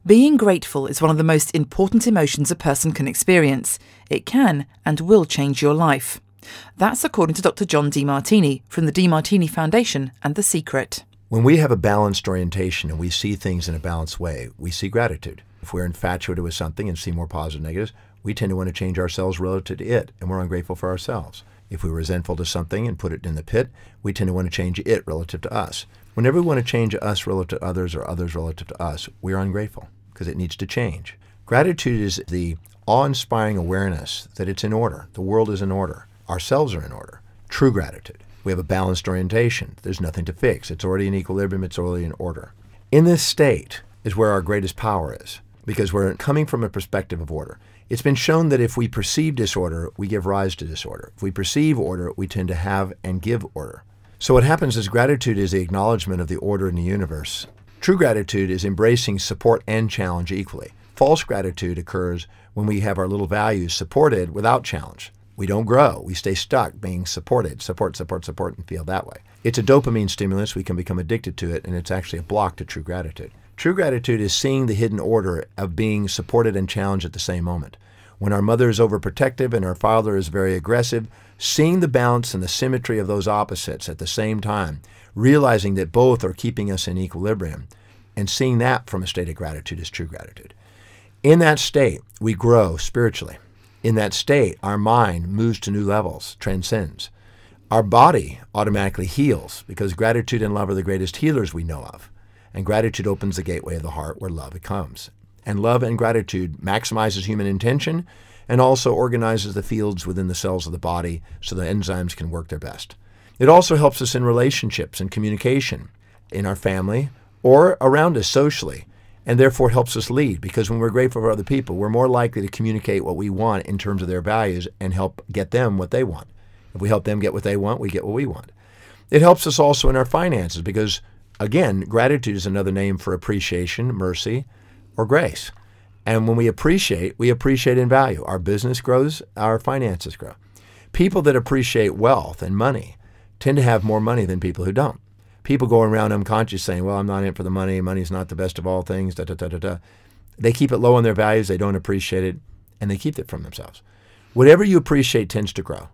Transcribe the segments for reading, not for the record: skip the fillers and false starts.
Being grateful is one of the most important emotions a person can experience. It can and will change your life. That's according to Dr. John Demartini from the Demartini Foundation and The Secret. When we have a balanced orientation and we see things in a balanced way, we see gratitude. If we're infatuated with something and see more positive and negatives, we tend to want to change ourselves relative to it, and we're ungrateful for ourselves. If we're resentful to something and put it in the pit, we tend to want to change it relative to us. Whenever we want to change us relative to others or others relative to us, we're ungrateful because it needs to change. Gratitude is the awe-inspiring awareness that it's in order. The world is in order. Ourselves are in order. True gratitude. We have a balanced orientation. There's nothing to fix. It's already in equilibrium. It's already in order. In this state is where our greatest power is, because we're coming from a perspective of order. It's been shown that if we perceive disorder, we give rise to disorder. If we perceive order, we tend to have and give order. So what happens is gratitude is the acknowledgement of the order in the universe. True gratitude is embracing support and challenge equally. False gratitude occurs when we have our little values supported without challenge. We don't grow. We stay stuck being supported, support, and feel that way. It's a dopamine stimulus. We can become addicted to it, and it's actually a block to true gratitude. True gratitude is seeing the hidden order of being supported and challenged at the same moment. When our mother is overprotective and our father is very aggressive, seeing the balance and the symmetry of those opposites at the same time, realizing that both are keeping us in equilibrium, and seeing that from a state of gratitude is true gratitude. In that state, we grow spiritually. In that state, our mind moves to new levels, transcends. Our body automatically heals because gratitude and love are the greatest healers we know of. And gratitude opens the gateway of the heart where love comes. And love and gratitude maximizes human intention and also organizes the fields within the cells of the body so the enzymes can work their best. It also helps us in relationships and communication, in our family or around us socially, and therefore helps us lead, because when we're grateful for other people, we're more likely to communicate what we want in terms of their values and help get them what they want. If we help them get what they want, we get what we want. It helps us also in our finances because, again, gratitude is another name for appreciation, mercy, or grace. And when we appreciate in value. Our business grows, our finances grow. People that appreciate wealth and money tend to have more money than people who don't. People go around unconscious saying, well, I'm not in it for the money. Money's not the best of all things, da-da-da-da-da. They keep it low on their values. They don't appreciate it, and they keep it from themselves. Whatever you appreciate tends to grow.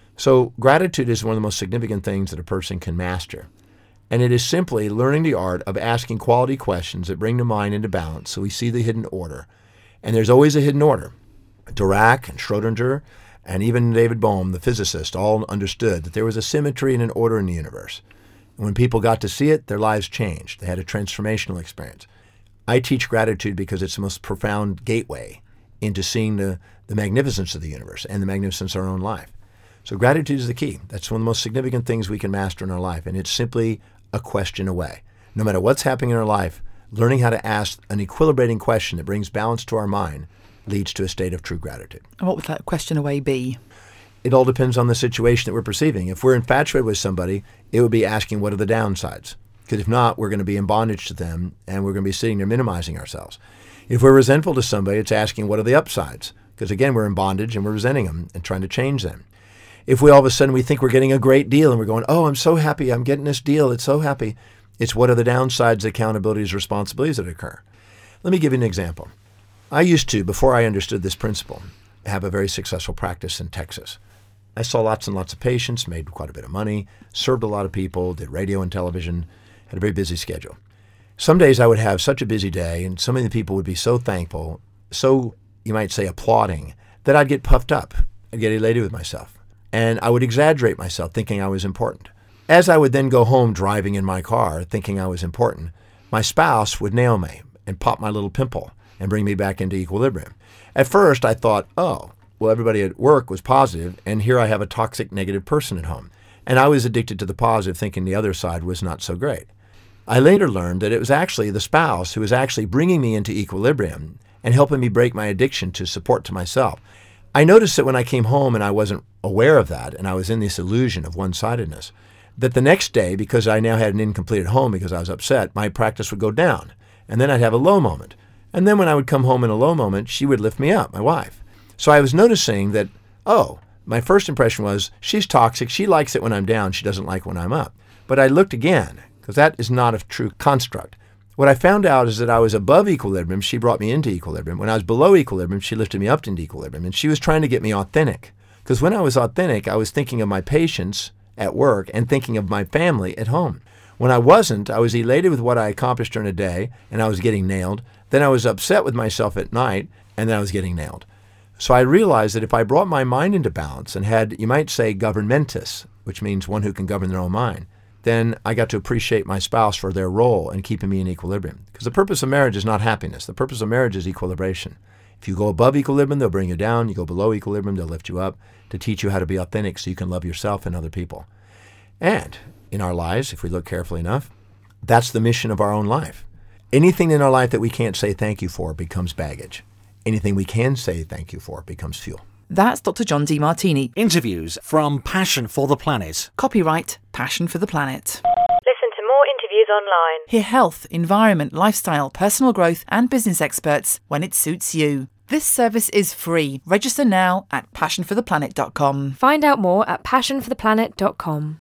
So gratitude is one of the most significant things that a person can master. And it is simply learning the art of asking quality questions that bring the mind into balance so we see the hidden order. And there's always a hidden order. Dirac and Schrodinger and even David Bohm, the physicist, all understood that there was a symmetry and an order in the universe. And when people got to see it, their lives changed. They had a transformational experience. I teach gratitude because it's the most profound gateway into seeing the magnificence of the universe and the magnificence of our own life. So gratitude is the key. That's one of the most significant things we can master in our life, and it's simply a question away. No matter what's happening in our life, learning how to ask an equilibrating question that brings balance to our mind leads to a state of true gratitude. And what would that question away be? It all depends on the situation that we're perceiving. If we're infatuated with somebody, it would be asking what are the downsides? Because if not, we're going to be in bondage to them, and we're going to be sitting there minimizing ourselves. If we're resentful to somebody, it's asking what are the upsides? Because again, we're in bondage and we're resenting them and trying to change them. If we all of a sudden we think we're getting a great deal and we're going, oh, I'm so happy, I'm getting this deal, it's so happy. It's what are the downsides, accountabilities, responsibilities that occur. Let me give you an example. I used to, before I understood this principle, have a very successful practice in Texas. I saw lots and lots of patients, made quite a bit of money, served a lot of people, did radio and television, had a very busy schedule. Some days I would have such a busy day, and some of the people would be so thankful, so, you might say, applauding, that I'd get puffed up. I'd get elated with myself. And I would exaggerate myself, thinking I was important. As I would then go home driving in my car, thinking I was important, my spouse would nail me and pop my little pimple and bring me back into equilibrium. At first, I thought, oh, well, everybody at work was positive, and here I have a toxic, negative person at home. And I was addicted to the positive, thinking the other side was not so great. I later learned that it was actually the spouse who was actually bringing me into equilibrium and helping me break my addiction to support to myself. I noticed that when I came home and I wasn't aware of that, and I was in this illusion of one-sidedness, that the next day, because I now had an incomplete home because I was upset, my practice would go down. And then I'd have a low moment. And then when I would come home in a low moment, she would lift me up, my wife. So I was noticing that, oh, my first impression was, she's toxic. She likes it when I'm down. She doesn't like when I'm up. But I looked again, because that is not a true construct. What I found out is that I was above equilibrium. She brought me into equilibrium. When I was below equilibrium, she lifted me up into equilibrium. And she was trying to get me authentic. Because when I was authentic, I was thinking of my patients at work and thinking of my family at home. When I wasn't, I was elated with what I accomplished during the day, and I was getting nailed. Then I was upset with myself at night, and then I was getting nailed. So I realized that if I brought my mind into balance and had, you might say, governmentis, which means one who can govern their own mind, then I got to appreciate my spouse for their role in keeping me in equilibrium. Because the purpose of marriage is not happiness. The purpose of marriage is equilibration. If you go above equilibrium, they'll bring you down. You go below equilibrium, they'll lift you up to teach you how to be authentic so you can love yourself and other people. And in our lives, if we look carefully enough, that's the mission of our own life. Anything in our life that we can't say thank you for becomes baggage. Anything we can say thank you for becomes fuel. That's Dr. John Demartini. Interviews from Passion for the Planet. Copyright Passion for the Planet. Listen to more interviews online. Hear health, environment, lifestyle, personal growth and business experts when it suits you. This service is free. Register now at passionfortheplanet.com. Find out more at passionfortheplanet.com.